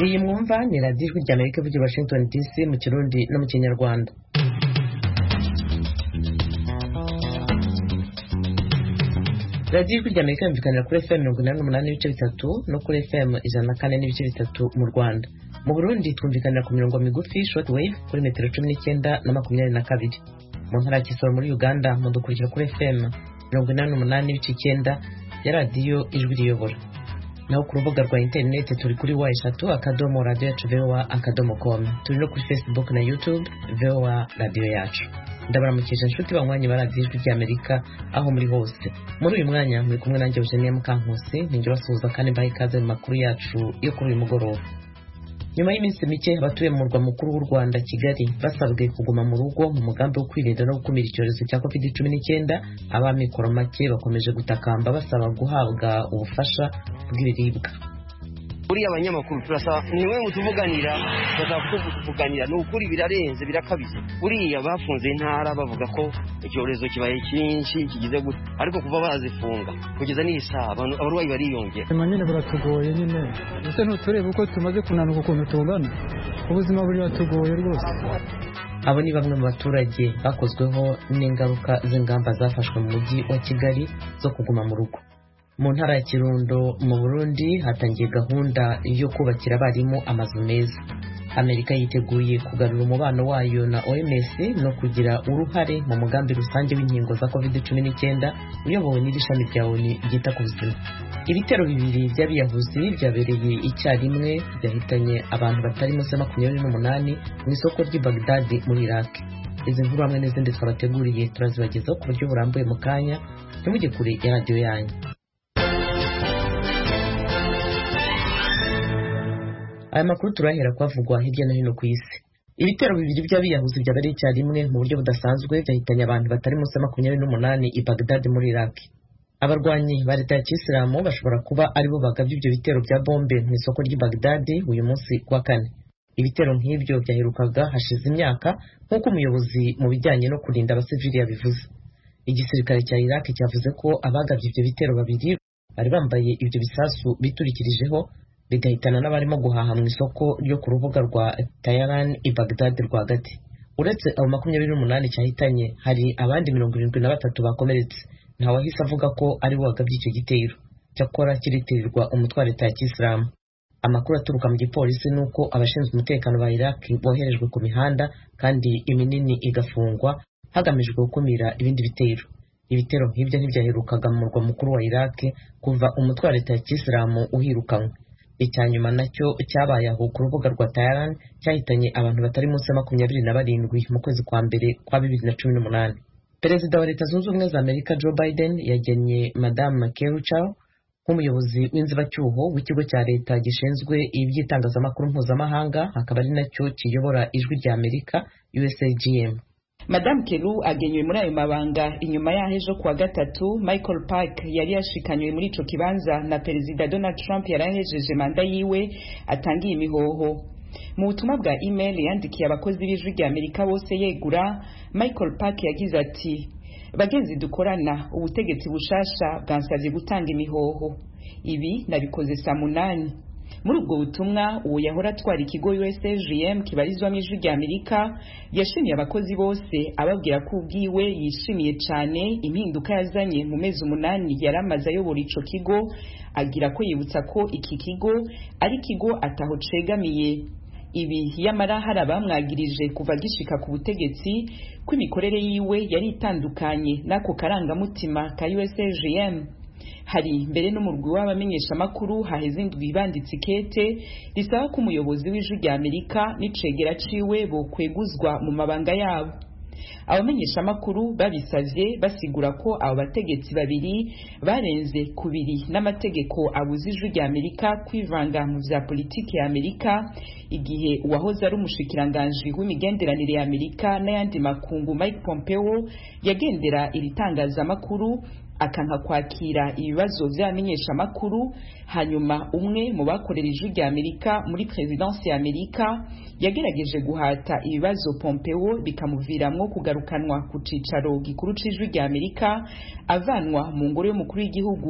iyi mwumva ni radiyo ijwi ry'Amerika ivugira i Washington DC mu Kirundi no mu Kinyarwanda. radiyo ijwi ry'Amerika yumvikanira kuri FM 88 n'ibice bitatu no kuri FM 104 n'ibice bitatu mu Rwanda. Mu Burundi twumvikanira ku mirongo migufi shortwave kuri metero 19 na 22. Mu ntara ya Kisoro muri Uganda mudukurikira kuri FM 88 n'ibice 9 ya radiyo ijwi riyobora. Naho ku rubuga rwa internet turi kuri wa@radio.voa.com. Turi no kuri Facebook na YouTube VOA Radio Yacu. Ndabaramukije inshuti banywanyi ba radiyo ijwi ry'Amerika aho muri hose. Muri uyu mwanya muri kumwe nanjye Eugenie Mukankusi, ninjye basuhuza kandi mbaha ikaze mu makuru yacu yo kuri uyu mugoroba. Nyuma y'iminsi mike abatuye mu murwa mukuru w'u Rwanda Kigali basabwe kuguma mu rugo mu mugambi wo kwirinda no gukumira icyorezo cya COVID-19, abamikoro make bakomeje gutakamba basaba guhabwa ubufasha bw'ibiribwa. Uriya abanyamakuru turasaba niwe mutuvuganira, tuvuganira n'ukuri birarenze birakabije. Uriya bafunze intara bavuga ko icyorezo kibaye cyinshi kigize gute, ariko kuva bazifunga kugeza n'isaba abarwayi bariyongera. Nyine baratugoye nyine. Ese ntuturebe uko tumaze kunanuka ukuntu tungana. Ubuzima buri batugoye rwose. Abo ni bamwe mu baturage bakozweho n'ingaruka z'ingamba zafashwe mu mujyi wa Kigali zo kuguma mu rugo. Mu ntara ya Kirundo mu Burundi hatangiye gahunda yo kubakira abarimu amazu meza. Amerika yiteguye kugarura umubano wayo na OMS no kugira uruhare mu mugambi rusange w'inkingo za COVID-19 uyobowe n'ishami rya ONU ryita ku buzima. Ibitero bibiri by'abiyahuzi byabereye icyarimwe byahitanye abantu batari munsi ya 28 mu isoko ry'i Baghdad muri Iraq. Izi nkuru hamwe n'izindi twabateguriye turazibagezaho ku buryo burambuye mu kanya, ntimujye kure ya radiyo yanyu. Aya makuru turahera kwavugwa hirya no hino ku isi. Ibitero bibiri by'abiyahuzi byabereye icyarimwe mu buryo budasanzwe byahitanye abantu batari munsi ya 28 i Baghdad muri Iraq. Abarwanyi ba leta ya Kisilamu bashobora kuba aribo bagabye ibyo bitero bya bombe mu isoko ry'i Baghdad uyu munsi kwa kane. Ibitero nk'ibyo byaherukaga hashize imyaka nk'uko umuyobozi mu bijyanye no kurinda abasivili yabivuze. Igisirikare cya Iraq cyavuze ko abagabye ibyo bitero babiri bari bambaye ibyo bisasu biturikirijeho bigahitana n'abarimo guhaha mu isoko ryo ku rubuga rwa Tehran i Baghdad rwagati. Uretse abo 28 cyahitanye, hari abandi 73 bakomeretse. Ntawahise avuga ko ari bo bagabye icyo gitero, cyakora kiritirirwa umutwe wa leta ya Kisilamu. Amakuru aturuka mu gipolisi nuko abashinzwe umutekano ba Iraq boherejwe ku mihanda kandi iminini igafungwa hagamijwe gukumira ibindi bitero. Ibitero nk'ibyo ntibyaherukaga mu murwa mukuru wa Iraq kuva umutwe wa leta ya Kisilamu uhirukanwe. Icyanyuma nacyo cyabaye aho ku rubuga rwa Tehran cyahitanye abantu batari munsi ya 27 mu kwezi kwa mbere kwa 2018. Perezida wa Leta Zunze Ubumwe za Amerika Joe Biden yagennye Madame Keruchar nk'umuyobozi w'inzibacyuho w'ikigo cya leta gishinzwe iby'itangazamakuru mpuzamahanga, akaba ari nacyo kiyobora ijwi rya Amerika USAGM. Madame Kelu agenywe muri ayo mabanga inyuma yahejo kuwa gatatu Michael Park yari yashikanywe muri ico kibanza na Perezida Donald Trump yarahejeje manda yiwe atangiye imihoho. Mu butumwa bwa email yandikiye abakozi b'ijwi rya Amerika bose yegura, Michael Park yagize ati: "Bagenzi dukorana, ubutegetsi bushasha bwansabye gutanga imihoho. Ibi nabikoze saa 8." Muri ubwo butumwa uwo yahora atwara ikigo USAGM kibarizwamo ijwi rya Amerika yashimiye abakozi bose ababwira ko ubwiwe yishimiye cyane impinduka yazanye mu mezi 8 yaramaze ayobora ico kigo, agira ko yibutsa ko iki kigo ari kigo ataho cegamiye. Ibi yamara hari abamwagirije kuva gishika ku butegetsi ko imikorere yiwe yari itandukanye n'ako karangamutima ka USAGM. Hari mbere n'umurwi w'abamenyesha makuru haheze indwi banditse ikete risaba ko umuyobozi w'ijwi rya Amerika n'icegera ciwe bo kweguzwa mu mabanga yabo. Abamenyesha makuru babisavye basigura ko abo bategetsi babiri barenze kubiri n'amategeko abuza ijwi rya Amerika kwivanga mu vya politiki ya Amerika, igihe uwahoze ari umushikiranganje w'imigenderanire ya Amerika n'ayandi makungu Mike Pompeo yagendera iri tangazamakuru akanka kwakira ibibazo by'amenyesha makuru. Hanyuma umwe mu bakorera ijwi rya Amerika muri presidence ya Amerika yagerageje guhata ibibazo Pompeo bikamuviramwo kugarukanwa ku cicaro gikuru c'ijwi rya Amerika avanwa mu ngoro y'umukuru w'igihugu.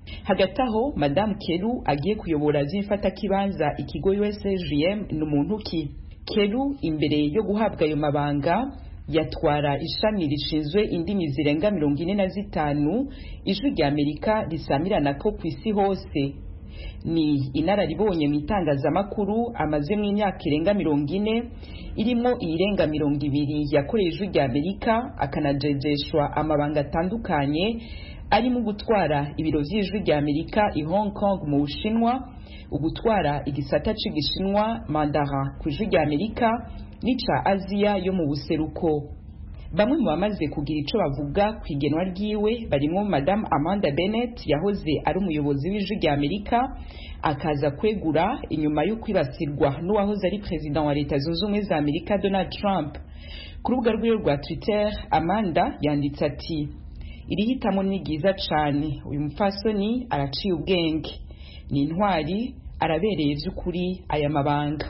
hagati aho Madame Keru agiye kuyobora vy'imfatakibanza ikigo USGM n'umuntu ki. Keru imbere yo guhabwa ayo mabanga yatwara ishami rishinzwe indimi zirenga 45 ijwi rya Amerika risamirana ko kwisi hose. Ni inararibonye mu itangazamakuru amaze mu myaka irenga 40 irimo irenga 200 yakoreye ijwi rya Amerika akanajejeshwa amabanga atandukanye arimo gutwara ibiro vy'ijwi rya Amerika i Hong Kong mu Bushinwa, ugutwara igisata c'igishinwa Mandarin ku ijwi rya Amerika nica Aziya yo mu buseruko. Bamwe mu bamaze kugira ico bavuga kwigenwa ryiwe barimo Madame Amanda Bennett yahoze ari umuyobozi w'ijwi rya Amerika akaza kwegura inyuma yo kwibasirwa n'uwahoze ari president wa Leta Zunze Ubumwe za Amerika Donald Trump. Ku rubuga rwiwe rwa Twitter Amanda yanditse ati iri hitamo ni ryiza cane, uyu mupfasoni araciye ubwenge, ni intwari, arabereye vy'ukuri aya mabanga.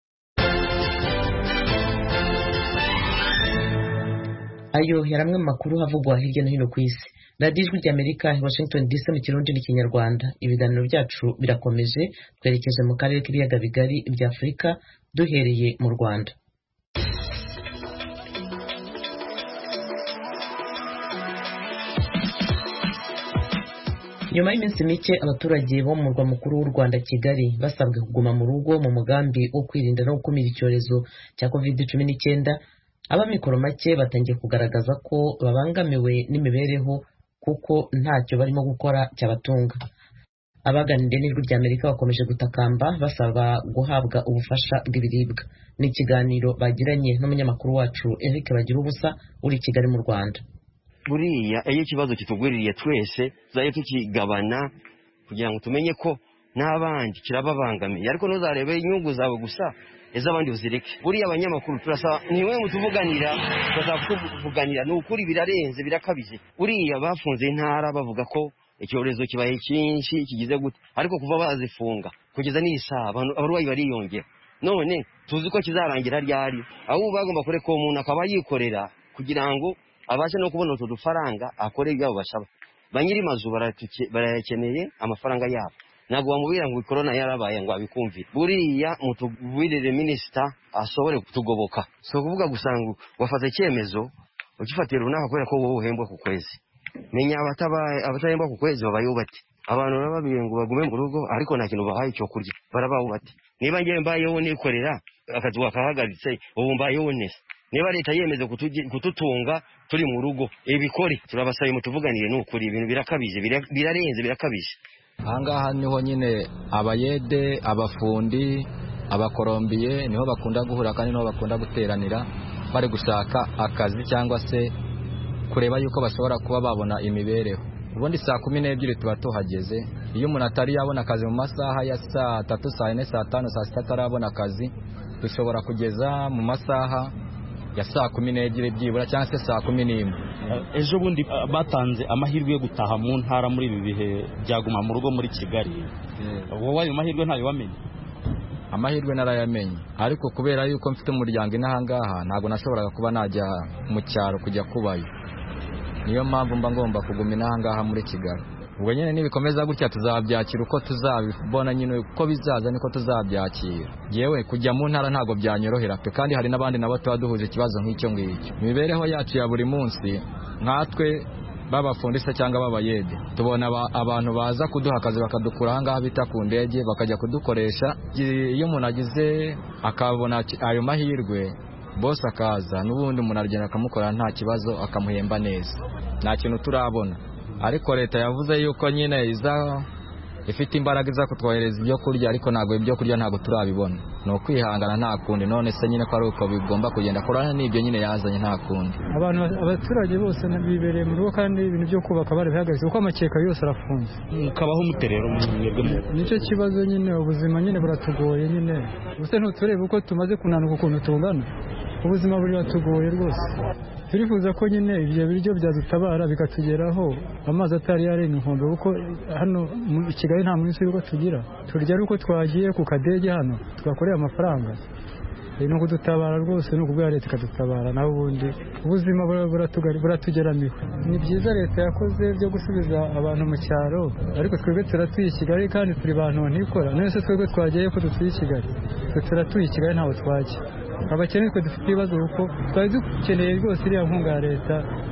Ayo yaramwe makuru havugwa hirya no hino ku isi. Radio Ijwi ry'Amerika i Washington DC mu Kirundi n'Ikinyarwanda. Ibiganiro byacu birakomeje, twerekeje mu karere k'ibiyaga bigari bya Afurika duhereye mu Rwanda. Nyuma y'iminsi mike abaturage bo mu murwa mukuru w'u Rwanda Kigali basabwe kuguma mu rugo mu mugambi wo kwirinda no gukumira icyorezo cya COVID-19, abamikoro make batangiye kugaragaza ko babangamiwe n'imibereho kuko ntacyo barimo gukora cyabatunga. Abaganiriye n'Ijwi ry'Amerika bakomeje gutakamba basaba guhabwa ubufasha bw'ibiribwa. Ni ikiganiro bagiranye n'umunyamakuru wacu Eric Bagirubusa uri Kigali mu Rwanda. Buriya iyo ikibazo kitugwiririye twese tuzaye tukigabana kugira ngo tumenye ko n'abandi kirababangamiye, ariko ntuzarebe inyungu zawe gusa ez'abandi uzireke. Buriya abanyamakuru turasaba niwe mutuvuganira, tuvuganira n'ukuri birarenze birakabije. Buriya bafunze intara bavuga ko icyorezo kibaye cyinshi kigize gute, ariko kuva bazifunga kugeza n'isaba abarwayi bariyongera. None tuzi ko kizarangira ryari, aho bagomba kureka umuntu akaba yikorera kugira ngo abashe no kubona utu dufaranga akore ibyo bashaba. Banyiri mazu barayakeneye amafaranga yabo, ntabwo bamubwira ngo corona yarabaye ngo abikumvire. Buriya mutubwirire minister asobore kutugoboka, so kuvuga gusanga wafata icyemezo ugifatira runaka kubera ko wowe uhembwa ku kwezi. Menya abatahembwa ku kwezi babayeho bati, abantu bababwiye ngo bagume mu rugo ariko nta kintu bahaye cyo kurya, barabaho bati niba ngiye mbayeho nikorera akazi wakahagaritse ubu mbayeho neza. Niba leta yemeze kututunga turi mu rugo ebikore, turabasaye mutuvuganire n'ukuri ibintu birakabije, birarenze birakabije. Ahangaha niho nyine abayede, abafundi, abakorombiye niho bakunda guhura kandi niho bakunda guteranira bari gushaka akazi cyangwa se kureba yuko bashobora kuba babona imibereho. Ubundi saa 12 tuba tuhageze. Iyo umuntu atari yabona akazi mu masaha ya saa 3, saa 4, saa 5, saa 6 atarabona akazi, dushobora kugeza mu masaha ya saa 12 byibura cyangwa se saa 11. Ejo bundi batanze amahirwe yo gutaha mu ntara muri ibi bihe byaguma mu rugo muri Kigali. Wowe ayo mahirwe ntayo wamenye? Amahirwe narayamenye, ariko kubera yuko mfite umuryango inahangaha ntabwo nashoboraga kuba najya mu cyaro kujya kubayo. Niyo mpamvu mba ngomba kuguma inahangaha muri Kigali. Ubwo nyine nibikomeza gutya tuzabyakira uko tuzabibona, nyine uko bizaza niko tuzabyakira. Yewe kujya mu ntara ntago byanyorohera pe, kandi hari nabandi nabo tuba duhuje ikibazo nk'icyo ngicyo. Imibereho yacu ya buri munsi nkatwe babafundisa cyangwa babayede, tubona abantu baza kuduha akazi bakadukura ahangaha bita ku ndege bakajya kudukoresha. Iyo umuntu agize akabona ayo mahirwe, boss akaza n'ubundi umuntu aragenda akamukora nta kibazo akamuhemba neza. Nta kintu turabona, ariko leta yavuze yuko nyine iza ifite imbaraga iza kutwohereza ibyo kurya, ariko ntabwo ibyo kurya ntabwo turabibona. No kwihangana nta kundi, none se nyine ko ari uko bigomba kugenda. Korana n'ibyo nyine yazanye nta kundi. Abaturage bose bibereye mu rugo kandi ibintu byo kubaka bari bihagaze kuko amakeka yose arafunze. Mukabaho muterero mwebwe. Nicyo kibazo nyine, ubuzima nyine buratugoye nyine. Ubuse ntuturebe uko tumaze kunanuka ukuntu tungana. Ubuzima buri batugoye rwose. Turifuza ko nyine ibyo biryo byadutabara bikatugeraho, amazi atari yarenga inkombe, kuko hano mu Kigali nta munsi yuko tugira. Turya uko twagiye ku kadege hano tugakorera amafaranga. ni ukudutabara rwose, ni ukubwira leta ikadutabara, naho ubundi ubuzima buratugeramiwe. Ni byiza leta yakoze byo gusubiza abantu mu cyaro, ariko twebwe turatuye i Kigali kandi turi bantu ntikora. None se twebwe twagiye ko dutuye i Kigali? Twe turatuye i Kigali ntaho twajya. Abakene twe dufite ibibazo kuko twari dukeneye rwose iriya nkunga ya leta,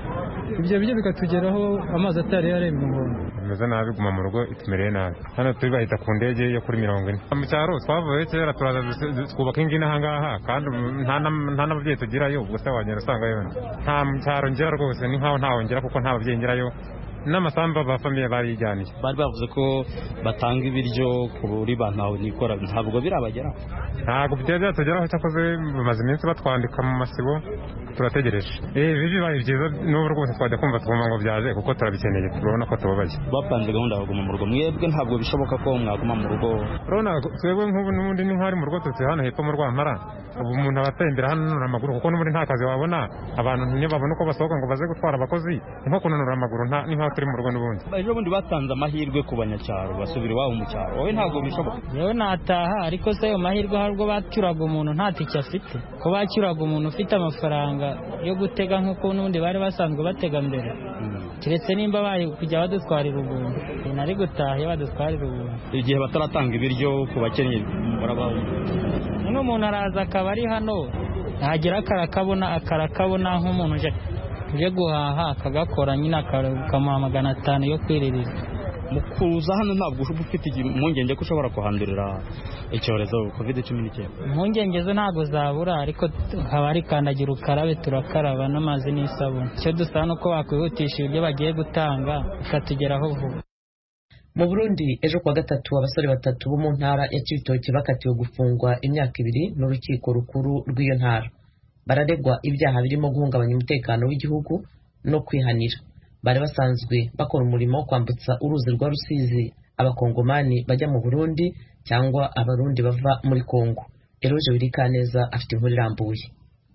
ibyo biryo bikatugeraho amazi atari yarenga umuhondo. Bimeze nabi, guma mu rugo itumereye nabi. Hano turi bahita ku ndege yo kuri 40. Mu cyaro twavuye kera turaza twubaka ingina ahangaha kandi nta n'ababyeyi tugirayo, gusa wagenda usanga yo nta cyaro ngera rwose, ni nkaho ntaho ngera kuko nta babyeyi ngerayo, n'amasamba ba famiye barijyanije. Bari bavuze ko batanga ibiryo kuri bantu nikora, ntabwo birabagera. Ntabwo byatugeraho, cyakoze bamaze iminsi batwandika mu masibo, turategereje. Bibaye byiza n'ubu rwose twajya kumva twumva ngo byaje kuko turabikeneye, turabona ko tubabaye. Bapanze gahunda yo kuguma mu rugo, mwebwe ntabwo bishoboka ko mwaguma mu rugo? Urabona twebwe nk'ubu n'ubundi ni nk'ari mu rugo tuti hano hepfo mu Rwampara, ubu umuntu abatembera hano n'amaguru kuko n'ubundi nta kazi wabona, abantu ntibabona uko basohoka ngo baze gutwara abakozi, nko kunanura amaguru ni nkaho turi mu rugo n'ubundi. Ejo bundi batanze amahirwe ku banyacyaro basubira iwabo mu cyaro, wowe ntabwo bishoboka? Yewe nataha, ariko se ayo mahirwe harwo bacyuraga umuntu nta tike afite, ko bacyuraga umuntu ufite amafaranga yo gutega nk'uko n'ubundi bari basanzwe batega mbere, keretse nimba bari kujya badutwarira ubuntu. Nari gutaha iyo badutwarira ubuntu. Igihe bataratanga ibiryo ku bakennye murabaho? None umuntu araza akaba ari hano, ntagira akarakabona nk'umuntu uje guhaha akagakora nyine akamuha 500 yo kwiririra. Mu kuza hano ntabwo ufite impungenge ko ushobora kuhandurira icyorezo COVID-19? Impungenge zo ntabwo zabura, ariko haba hari kandagira ukarabe, turakaraba n'amazi n'isabune. Icyo dusaba nuko bakwihutisha ibyo bagiye gutanga bikatugeraho vuba. Mu Burundi ejo kuwa gatatu abasore 3 bo mu ntara ya Cibitoke bakatiwe gufungwa imyaka 2 n'urukiko rukuru rw'iyo ntara. Bararegwa ibyaha birimo guhungabanya umutekano w'igihugu no kwihanira. Bari basanzwe bakora umurimo wo kwambutsa uruzi rwa Rusizi abakongomani bajya mu Burundi cyangwa abarundi bava muri Kongo. Eroje Birikaneza afite inkuru irambuye.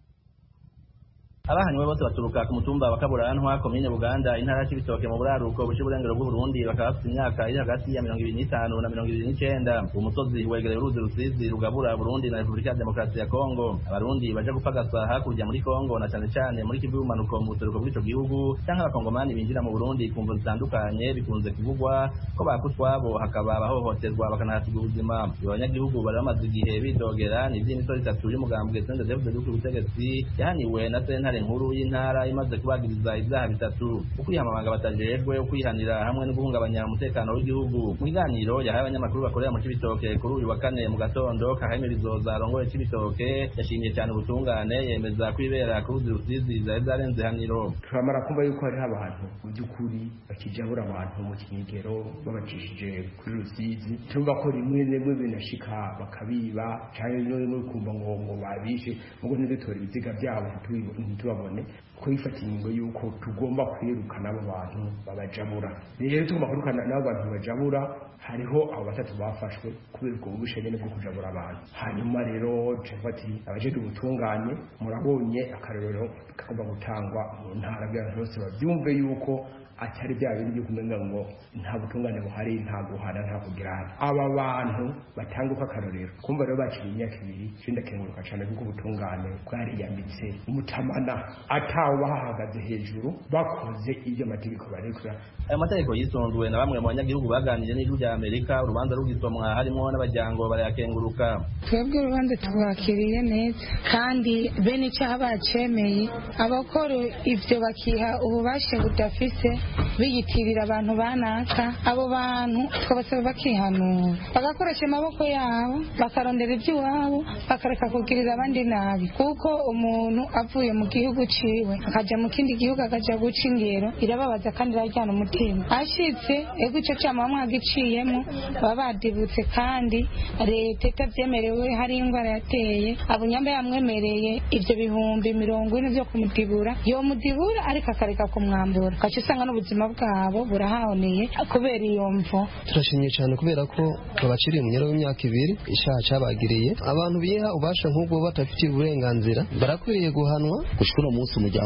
Abahanywe bose baturuka ku mutumba wa Kaburantwa, komine Buganda, intara y'Cibitoke mu buraruko buce burengero bw'u Burundi, bakaba bafite imyaka iri hagati ya 25 na 29. Umusozi wegereye uruzi Rusizi rugabura Burundi na Repubulika ya Demokarasi ya Kongo. Abarundi baje gupagasa hakurya muri Kongo na cyane cyane muri Kivu y'ubumanuko mu buseruko bw'ico gihugu, cyangwa abakongomani binjira mu Burundi ku mvo zitandukanye, bikunze kuvugwa ko bakutwabo hakaba abahohoterwa bakanahasiga ubuzima. Abanyagihugu bari bamaze igihe bidogera n'ivy'imisoro 3 y'umugambwe CNDD-FDD w'ubutegetsi yahaniwe na sentare nkuru y'intara imaze kubagiriza ibyaha 3: ukwiyamabanga batajejwe, ukwihanira hamwe no guhungabanya umutekano w'igihugu. Mu biganiro yahaye abanyamakuru bakorera mu Cibitoke kuri uyu wa kane mu gatondo, Kaheme Bizoza arongoye Cibitoke yashimye cyane ubutungane, yemeza kwibera ku ruzi Rusizi zari zarenze haniro. Turamara kumva yuko hari abantu mu by'ukuri bakijabura abantu mu kinyegero babacishije kuri Rusizi, tumva ko rimwe rimwe binashika bakabiba cyane no kumva ngo babishe, ubwo ntidutora ibiziga byabo ntitubabone, ko yifata ingingo yuko tugomba kwirukana abo bantu babajabura. Rero tugomba kwirukana n'abo bantu babajabura. Hariho abo 3 bafashwe kubera ubwo bushengene bwo kujabura abantu. Hanyuma rero cefati abajeje ubutungane, murabonye akarorero kagomba gutangwa mu ntara y'abantu bose babyumve yuko atari bya bintu byo kumenga ngo nta butungane buhari, nta guhana, nta kugirana. Aba bantu batanga uko akarorero kumva rero bakiri imyaka 2, cinda kenguruka cyane kuko ubutungane bwariyambitse umutamana atawo bahagaze hejuru bakoze ibyo amategeko barekura. Ayo mategeko yisonzwe na bamwe mu banyagihugu baganije n'ijwi rya Amerika, urubanza rugisomwa harimo n'abajyango barayakenguruka. Twebwe urubanza tubakiriye neza kandi bene icyaha bacemeye, abakora ivyo bakiha ububasha budafise biyitirira abantu banaka. Abo bantu twabasaba bakihanura, bagakoresha amaboko yabo, bakarondera iby'iwabo, bakareka kugirira abandi nabi, kuko umuntu avuye mu gihugu ciwe akaja mu kindi gihugu akaja guca ingero irababaza kandi irajyana umutima. Ashitse ego ico cyama mwagiciyemo baba badibutse, kandi leta itavyemerewe, hari ingwara yateye abunyamba yamwemereye ivyo bihumbi 40 byo kumudibura, yo mudibura ariko akareka kumwambura, kacu usanga n'ubuzima bwabo burahahoneye kubera iyo mvo. Turashimye cyane kubera ko babaciriye umunyero w'imyaka 2 ishaha cabagiriye. Abantu biha ubasha nk'ubwo batafitiye uburenganzira barakwiriye guhanwa. Gushura umunsi umuryango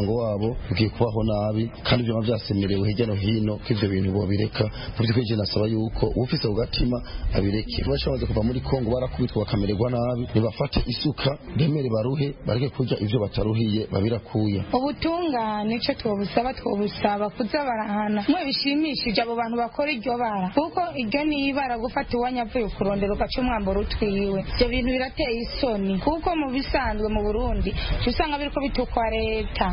umuryango wabo ugiye kubaho nabi kandi ibyo byasemerewe hirya no hino ko ivyo bintu bobireka mu by'ukuri je nasaba yuko ufise ugatima abireke bashobora kuva muri Kongo barakubitwa bakamererwa nabi nibafate isuka ndemere baruhe bareke kurya ivyo bataruhiye babirakuye ubutungane cyo twobusaba kuza barahana mwe bishimishije abo bantu bakora iryo bara kuko iryo ni ibara gufata uwanyavuye kurondera ugaca umwambaro utwiwe ibyo bintu birateye isoni kuko mu bisanzwe mu Burundi usanga biriko bitukwa leta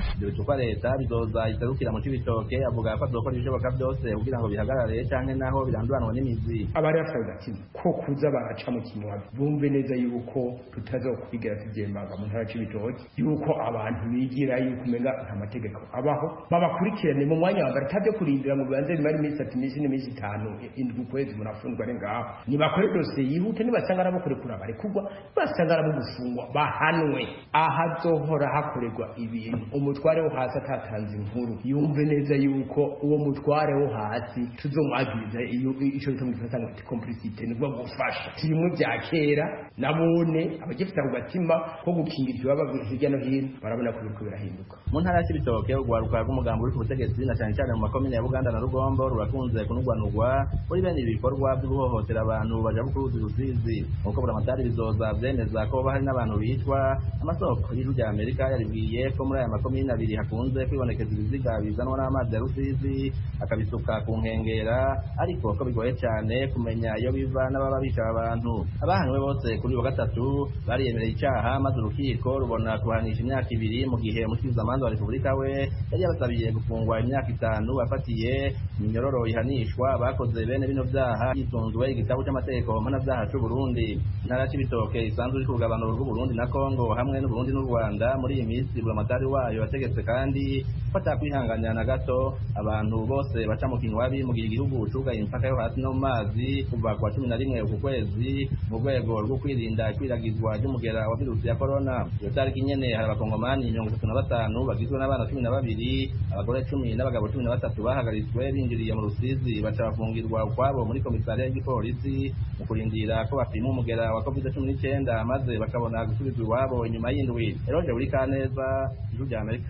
bizoza itarukira mu Cibitoke avuga ko azokora ibishoboka byose kugira ngo bihagarare canke naho biranduranwa n'imizi abari bafite gatima ko kuza baraca mu kinwa bumve neza yuko tutazokwigira tubyembaga mu ntara Cibitoke yuko abantu bigira yuko umenga nta mategeko abaho babakurikirane mu mwanya wa gatatu kurindira mu bibanze bimari iminsi 3 n'imisi 5 indwi kwezi murafungwa ari ngaho nibakore dosiye yihute nibasanga arabakore kurabare kugwa basanga arabo gufungwa bahanwe ahazohora hakorerwa ibintu umutware wo hasi atatanze inkuru yumve neza yuko uwo mutware wo hasi tuzomwagiriza iyo ico bitamufata ngo complicité nibwo gufasha timwe bya kera nabone abagifite kugatima ko gukingira baba hirya no hino barabona ko biriko birahinduka mu ntara ya Cibitoke urwaruka rw'umugambi uri ku butegetsi na cyane cyane mu makomine ya Buganda na Rugombo rurakunze kunugwanugwa muri bene ibikorwa byo guhohotera abantu baja kuruzi Rusizi nkuko buramatari bizoza byemeza ko bahari n'abantu bitwa amasoko y'ijuru rya Amerika yaribwiye ko muri aya makomine abiri hakunze kwibonekeza ibiziga bizanwa n'amazi ya Rusizi akabisuka ku nkengera ariko ko bigoye cyane kumenya iyo biva n'ababa bica abantu abahanwe bose kuri wa gatatu bariyemereye icyaha maze urukiko rubona kuhanisha imyaka 2 mu gihe umushikirizamanza wa Repubulika we yari yabasabiye gufungwa imyaka 5 afatiye iminyororo ihanishwa bakoze bene bino byaha yitunzwe igitabo cy'amategeko mpanabyaha cy'u Burundi ntara Cibitoke isanzwe iri ku rugabano rw'u Burundi na Kongo hamwe n'u Burundi n'u Rwanda muri iyi minsi buramatari wayo yategetse kandi fata kwihanganya na gato abantu bose baca mu kinywabi mu gihe igihugu cugaye impaka yo hasi no mu mazi kuva kwa 11 ku kwezi mu rwego rwo kwirinda ikwiragizwa ry'umugera wa virusi ya corona iyo tariki nyene hari abakongomani 35 bagizwe n'abana 12 abagore 10 n'abagabo 13 bahagaritswe binjiriye mu Rusizi baca bafungirwa ukwabo muri komisariya y'igipolisi mu kurindira ko bapima umugera wa COVID-19 maze bakabona gusubizwa iwabo inyuma y'indwi Eroje uri Kaneza ijuru rya Amerika.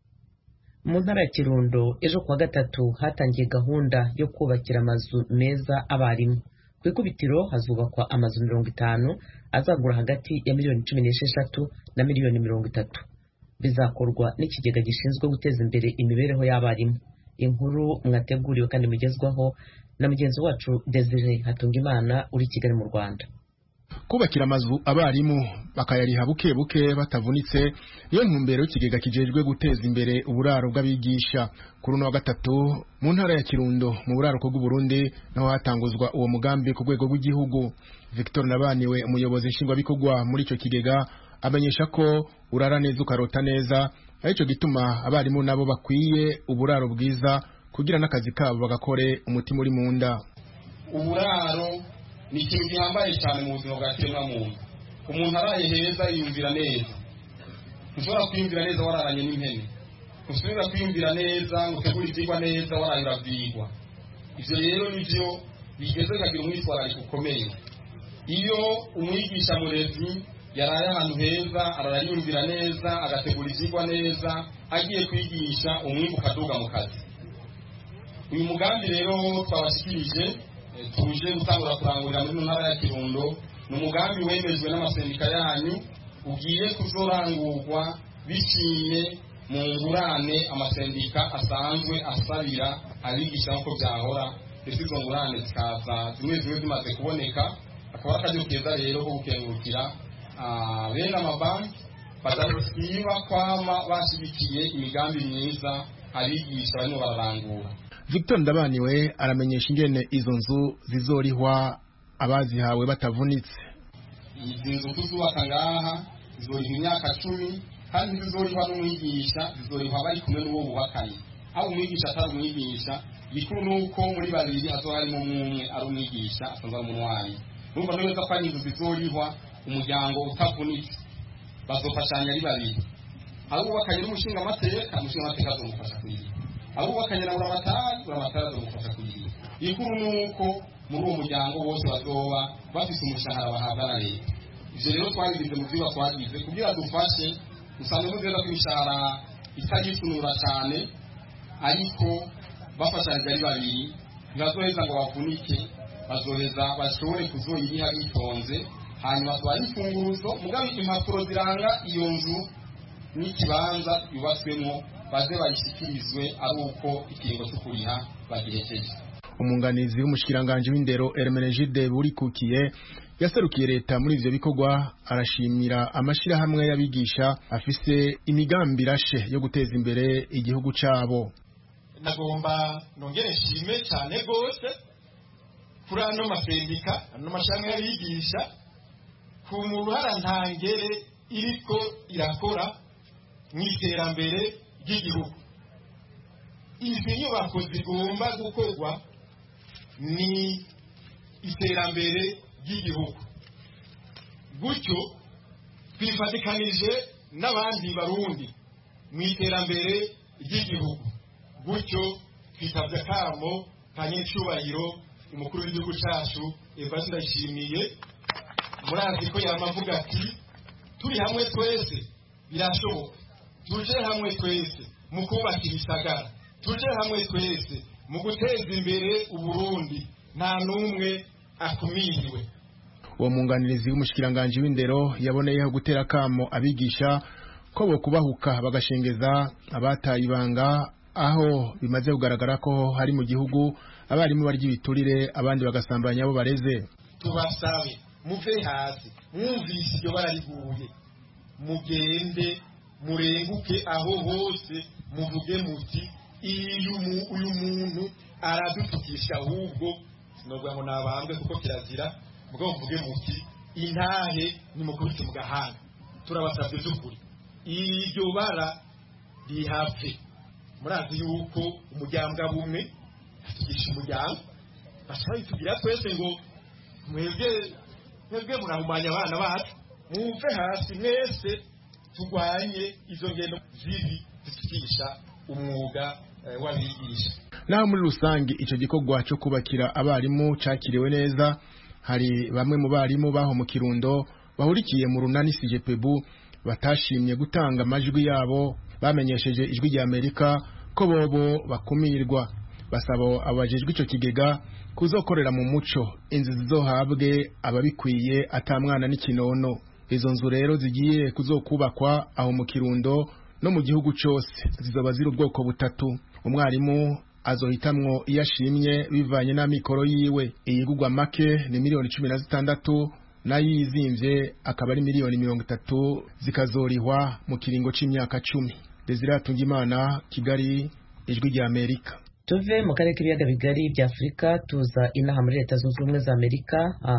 Mu ntara ya Kirundo ejo kuwa gatatu hatangiye gahunda yo kubakira amazu meza abarimu ku ikubitiro hazubakwa amazu 50 azagura hagati ya miliyoni 16 na miliyoni 30 bizakorwa n'ikigega gishinzwe guteza imbere imibereho y'abarimu inkuru mwateguriwe kandi mugezwaho na mugenzi wacu Desire Hatungimana uri Kigali mu Rwanda. Kubakira amazu abarimu bakayariha buke buke batavunitse iyo ntumbero y'ikigega kijejwe guteza imbere uburaro bw'abigisha kuri no wa gatatu mu ntara ya Kirundo mu buraro bw'u Burundi naho hatanguzwa uwo mugambi ku rwego rw'igihugu. Victor Nabaniwe umuyobozi nshingwabikorwa muri ico kigega amenyesha ko urara neza ukarota neza arico gituma abarimu nabo bakwiye uburaro bwiza kugira n'akazi kabo bagakore umutima uri mu nda. Uburaro ni ikintu gihambaye cyane mu buzima bwa kiremwamuntu. Umuntu araye heza yiyumvira neza. Ushobora kwiyumvira neza wararanye n'impene. Ushobora kwiyumvira neza utegura ibyigwa neza waraye urabyigwa. Ivyo rero nivyo bigeze kagira umwitwarariko ukomeye. Iyo umwigisha murezi yaraye ahantu heza ararayumvira neza agategura ibyigwa neza agiye kwigisha umwimbu kaduga mu kazi. Uyu mugambi rero twabashikirije tuje gutangura kurangurira muri ntara ya Kirundo n'umugambi wemejwe n'amasendika yanyu ugiye kuzorangurwa bishimye mu ngurane amasendika asanzwe asabira abigisha uko byahora ndetse izo ngurane zikaza zimwe zimaze kuboneka akaba akaje keza rero ko gukengurukira bene amabanki badasiba kwama bashibikiye imigambi myiza abigisha barimo bararangura. Victor Ndabaniwe aramenyesha ingene izo nzu zizorihwa abazihawe batavunitse. Izi nzu tuzubaka ngaha zizorihwa imyaka 10 kandi zizorihwa n'umwigisha zizorihwa bari kumwe n'uwo bubakanye. Aho umwigisha atari umwigisha bikuru nuko muri babiri azoharimo umwe ari umwigisha asanzwe ari umunwanyi. Numva neza ko ari inzu zizorihwa umuryango utavunitse bazofashanya ari babiri. Aho bubakanye n'umushinga amateka azomufasha kuyiha. Abo bakanyana uramatara zomufasha kuyiha. Ikuru nuko muri uwo muryango wose bazoba bafise umushahara bahabwa na leta. Ivyo rero twabigize mu vyigwa twagize kugira dufashe usanzwe muzeza ko imishahara itagisunura cyane ariko bafashanyije ari babiri ntibazoheza ngo bavunike bazoheza bashobore kuzoyiriha bitonze hanyuma tubaha imfunguruzo mugabe impapuro ziranga iyo nzu n'ikibanza yubatswemo baze bayishyikirizwe ari uko ikiringo cyo kuriha bagihejeje. Umunganizi w'umushikiranganje w'indero Hermenegilde Burikukiye yaserukiye leta muri ivyo bikorwa arashimira amashirahamwe y'abigisha afise imigambi irashe yo guteza imbere igihugu cabo. Nagomba nongere nshime cyane gose kuri ano masendika ano mashirahamwe y'abigisha ku muruhara ntangere iriko irakora mw'iterambere ry'igihugu. Izi nyubako zigomba gukorwa ni iterambere ry'igihugu, gutyo twifatikanije n'abandi barundi mu iterambere ry'igihugu, gutyo twitabye akamo ka nyicubahiro umukuru w'igihugu cyacu Evariste Ndayishimiye. Murazi ko yamavuga ati turi hamwe twese birashoboka, tuje hamwe twese mu kubaka ibisagara, tuje hamwe twese mu guteza imbere Uburundi, nta numwe akumiriwe. Uwo munganirizi w'umushikiranganje w'indero yaboneyeho gutera akamo abigisha ko bo kubahuka bagashengeza abataye ibanga aho bimaze kugaragara ko hari mu gihugu abarimu barya ibiturire abandi bagasambanya abo bareze. Tubasabe muve hasi mwumvise ibyo barariguye, mugende murenguke aho hose muvuge muti uyu muntu aradutukisha, ahubwo sinobwa ngo nabambwe kuko kirazira, mugabo mvuge muti intahe nimukubite mu gahanga. Turabasabye by'ukuri iryo bara rihave. Murazi yuko umuryango bumwe atugisha umuryango bashaka tugira twese ngo mwebwe murahumanya abana bacu, muve hasi mwese turwanye izo ngendo zibi zitukisha umwuga w'abigisha. Naho muri rusange ico gikorwa cyo kubakira abarimu cakiriwe neza, hari bamwe mu barimu baho mu Kirundo bahurikiye mu runani CGPBU batashimye gutanga amajwi yabo, bamenyesheje ijwi rya Amerika ko bobo bakumirwa. Basaba abajejwe ico kigega kuzokorera mu muco, inzu zizohabwe ababikwiye atamwana n'ikinono. Izo nzu rero zigiye kuzokubakwa aho mu Kirundo no mu gihugu cyose, zizoba ziri ubwoko butatu. Umwarimu azohitamwo iyashimye bivanye n'amikoro yiwe. Iyigugwa make ni miliyoni 16, nayizimvye akaba ari miliyoni 30 zikazorihwa mu kiringo c'imyaka 10. Desire Tungimana, Kigali, ijwi rya Amerika. Tuve mu karere k'ibiyaga bigari bya Afurika tuza inaha muri Leta Zunze Ubumwe za Amerika,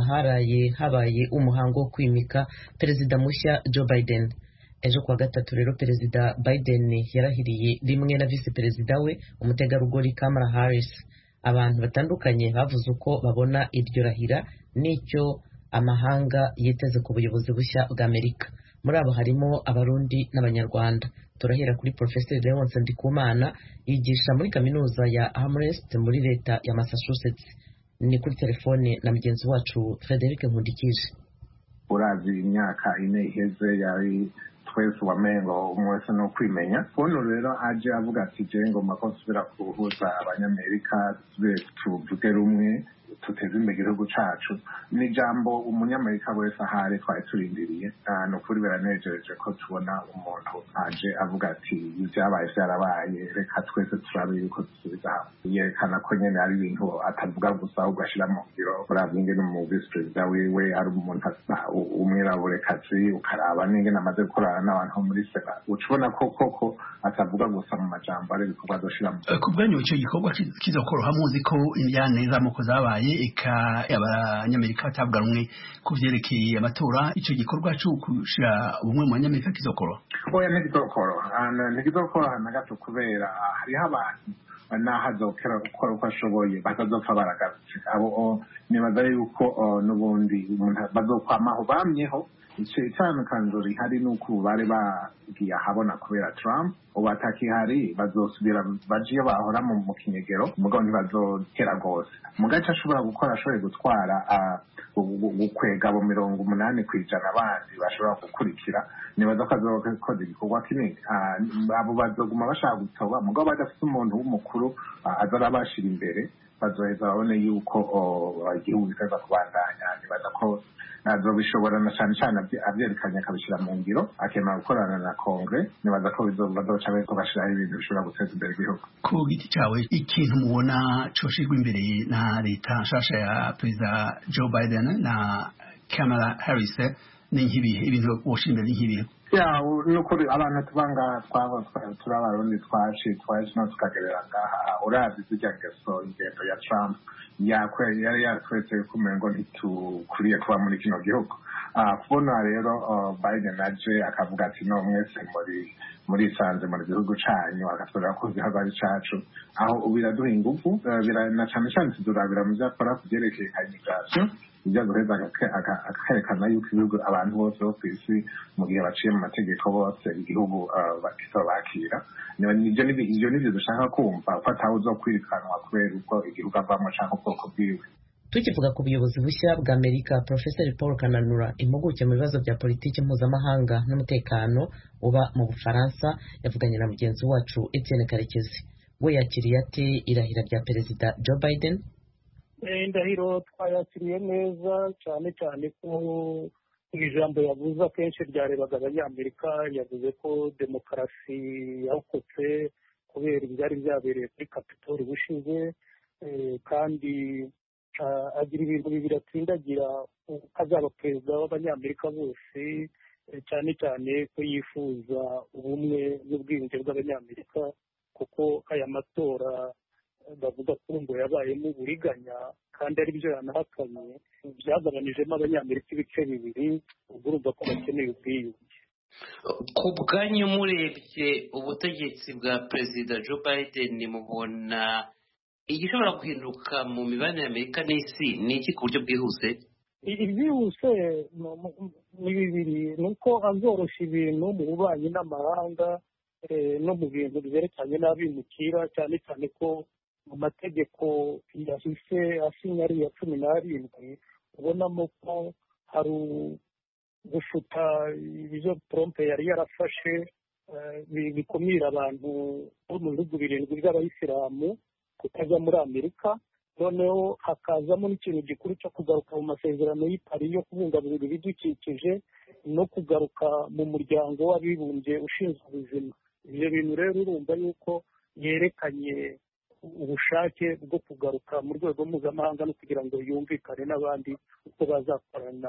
habaye umuhango wo kwimika perezida mushya Joe Biden. Ejo kuwa gatatu rero perezida Biden yarahiriye rimwe na vice perezida we umutegarugori Kamala Harris. Abantu batandukanye bavuze uko babona iryo rahira n'icyo amahanga yiteze ku buyobozi bushya bwa Amerika. Muri abo harimo abarundi n'abanyarwanda. Turahera kuri Professor Leonce Ndikumana, yigisha muri kaminuza ya Amherst muri leta ya Massachusetts. Ni kuri telefone na mugenzi wacu Frederic Nkundikije. Urazi imyaka ine iheze yari twese wamengo umwese no kwimenya. Uno rero aje avuga ati je ngomba ko nsubira kuhuza abanyamerika, tuvuge rumwe tuteze imbere igihugu cacu. Ni jambo umunyamerika wese ahari twari turindiriye. No kuri biranejeje ko tubona umuntu aje avuga ati ibyabaye byarabaye, reka twese turabe yuko dusubiza hamwe. Yerekana ko nyene ari ibintu atavuga gusa ugashira mu ngiro. Uravye ingene mu vice perezida wiwe ari umuntu umwiraburekazi, ukaraba n'ingene amaze gukorana n'abantu muri sena, ucubona ko koko atavuga gusa mu majambo ari ibikorwa azoshira mu. Ku bwanyu ico gikorwa kizokoroha, muzi ko imyane z'amoko zabaye eka abanyamerika batavuga rumwe ku vyerekeye amatora. Ico gikorwa cyo gushira ubumwe mu banyamerika kizokoroha? Oya, ntigizokoroha na gato, kubera hariho abantu n'ahazokera gukora uko ashoboye batazopfa baragarutse. Abo nibaza yuko n'ubundi bazokwamaho bamyeho. Ico itandukaniro rihari nuko bari bagiye ahabona kubera Trump, ubu atakihari bazosubira baje iyo bahora mu kinyegero mugabo ntibazotera rwose mu gace ashobora gukora ashoboye gutwara gukwega abo 80% abandi bashobora gukurikira nibaza ko azokoze igikorwa kinini abo bazoguma bashaka gutoba mugabo badafite umuntu w'umukuru azarabashira imbere bazoheza babone yuko igihugu kikaza kubandanya nibaza ko azobishobora na cyane avyerekanye akabishira mu ngiro akemera gukorana na kongre nibaza ko bazoca bagashiraho ibintu bishobora guteza imbere igihugu. Ku giti cawe ikintu mubona coshirwa imbere na leta nshasha ya perezida Joe Biden na Kamala Harris ni nk'ibihe ibintu woshira imbere nk'ibihe? Nukuri abantu tubanga turabarundi twaje no tukagerera ngaha urazi zijya ngeso ingendo ya Trump yari yatwetse kumengo ntitukuriye kuba muri kino gihugu kubona rero Biden aje akavuga ati no mwese muri sanze muri gihugu canyu agatwara ko gihaga ari cacu aho biraduha ingufu na cyane cyane tudurabira mu byakora kugerekeye immigration bijya guheza akarekana yuko ibihugu abantu bose bo ku isi mu gihe baciye mu mategeko bose igihugu bakira ibyo nibyo dushaka kumva ko atawe uzokwirukanwa kubera uko igihugu avamo cyangwa ubwoko bwiwe. Tukivuga ku buyobozi bushya bwa Amerika, Professor Paul Kananura, impuguke mu bibazo bya politiki mpuzamahanga n'umutekano uba mu Bufaransa, yavuganye na mugenzi wacu Etienne Karekezi. We yakiriye ate irahira rya Perezida Joe Biden? Indahiro twayakiriye neza cyane cyane ko ijambo yavuze akenshi ryarebaga abanyamerika, yavuze ko demokarasi yakotse kubera ibyari byabereye kuri Capitol bushize, kandi agira ibintu bibiri atsindagira azaba perezida w'abanyamerika bose, cyane cyane ko yifuza ubumwe n'ubwiyunge bw'abanyamerika kuko aya matora bavuga ko ngo yabayemo uburiganya kandi ari byo yanahakanye, byagabanijemo abanyamerika ibice bibiri, ubwo urumva ko bakeneye ubwiyunge. Ku bwanyu murebye ubutegetsi bwa perezida Joe Biden mubona igishobora guhinduka mu mibanire y'Amerika n'isi ni iki ku buryo bwihuse? Ibyihuse ni bibiri, ni uko azoroshya ibintu mu bubanyi n'amahanga no mu bintu byerekeranye n'abimukira, cyane cyane ko mu mategeko yahise asinya ari iya 17 ubonamo ko hari gufuta ibyo Trump yari yarafashe bikumira abantu bo mu bihugu 7 by'abayisilamu kutajya muri Amerika, noneho hakazamo n'ikintu gikuru cyo kugaruka mu masezerano y'i Paris yo kubungabunga ibidukikije no kugaruka mu muryango w'abibumbye ushinzwe ubuzima. Ibyo bintu rero urumva yuko yerekanye ubushake bwo kugaruka mu rwego mpuzamahanga no kugira ngo yumvikane n'abandi uko bazakorana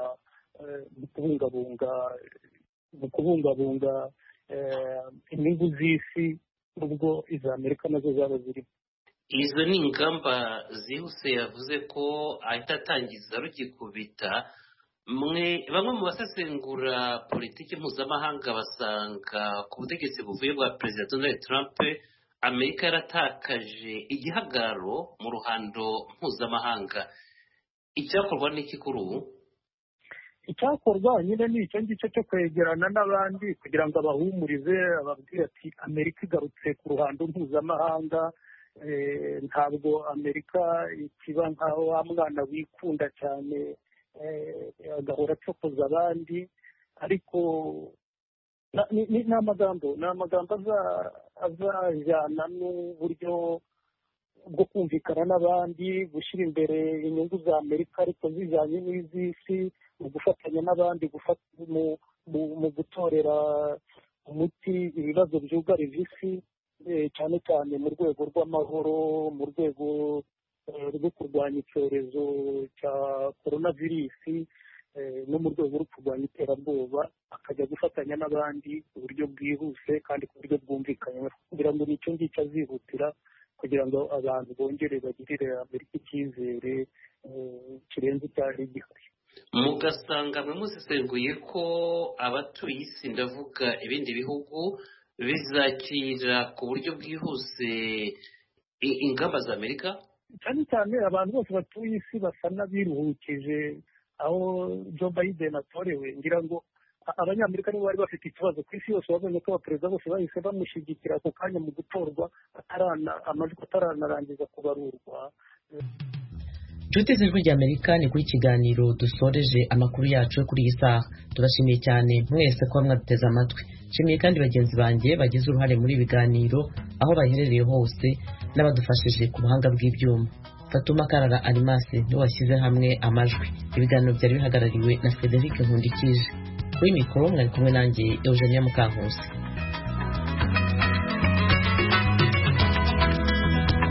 mu kubungabunga inyungu z'isi n'ubwo iza Amerika nazo zaba zirimo. Izo ni ingamba zihuse yavuze ko ahita atangiza rugikubita. Bamwe mu basesengura politiki mpuzamahanga basanga ku butegetsi buvuye bwa Perezida Donald Trump Amerika yaratakaje igihagararo mu ruhando mpuzamahanga. Icyakorwa n'iki kuri ubu? Icyakorwa nyine ni icyo ngicyo cyo kwegerana n'abandi kugira ngo abahumurize, ababwire ati Amerika igarutse ku ruhando mpuzamahanga, ntabwo Amerika ikiba nkaho wa mwana wikunda cyane agahora acokoza abandi, ariko ni amagambo azajyana n'uburyo bwo kumvikana n'abandi, gushyira imbere inyungu za Amerika ariko zijyanye n'iz'isi, mu gufatanya n'abandi mu gutorera umuti ibibazo byugarije isi, cyane cyane mu rwego rw'amahoro, mu rwego rwo kurwanya icyorezo cya coronavirus, no mu rwego rwo kurwanya iterabwoba, akajya gufatanya n'abandi ku buryo bwihuse kandi ku buryo bwumvikanye, kugira ngo nicyo ngicyo azihutira kugira ngo abantu bongere bagirire Amerika icyizere kirenze icyari gihari. Mugasanga mwe musesenguye ko abatuye isi, ndavuga ibindi bihugu, bizakira ku buryo bwihuse ingamba za Amerika? Cyane cyane abantu bose batuye isi basa n'abiruhukije aho Joe Biden atorewe. Ngira ngo abanyamerika nibo bari bafite ikibazo ku isi yose, babonye ko abaperezida bose bahise bamushyigikira ako kanya mu gutorwa amajwi ataranarangiza kubarurwa. inshuti z'ijwi ry'Amerika, ni kuri kiganiro dusoreje amakuru yacu kuri iyi saha. Turashimiye cyane mwese kuba mwaduteze amatwi. Nshimiye kandi bagenzi banjye bagize uruhare muri ibiganiro aho baherereye hose n'abadufashije ku buhanga bw'ibyuma. Fatuma Karara Arimasi niwe washyize hamwe amajwi. Ibiganiro byari bihagarariwe na Frederic Nkundikije. Kuri mikoro mwari kumwe nanjye Eugenia Mukankusi.